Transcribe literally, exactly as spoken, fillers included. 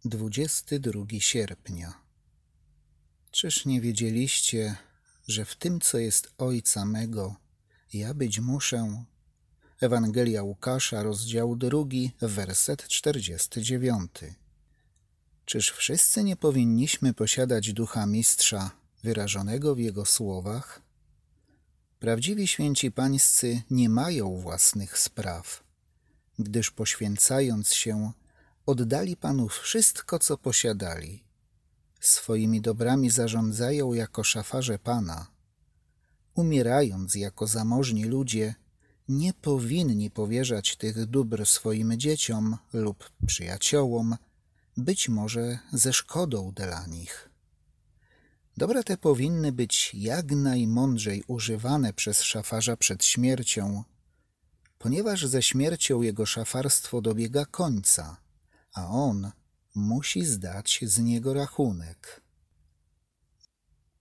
dwudziestego drugiego sierpnia. Czyż nie wiedzieliście, że w tym, co jest Ojca mego, ja być muszę? Ewangelia Łukasza, rozdział drugi, werset czterdziesty dziewiąty. Czyż wszyscy nie powinniśmy posiadać ducha mistrza, wyrażonego w jego słowach? Prawdziwi święci pańscy nie mają własnych spraw, gdyż poświęcając się, oddali Panu wszystko, co posiadali. Swoimi dobrami zarządzają jako szafarze Pana. Umierając jako zamożni ludzie, nie powinni powierzać tych dóbr swoim dzieciom lub przyjaciołom, być może ze szkodą dla nich. Dobra te powinny być jak najmądrzej używane przez szafarza przed śmiercią, ponieważ ze śmiercią jego szafarstwo dobiega końca, a on musi zdać z niego rachunek.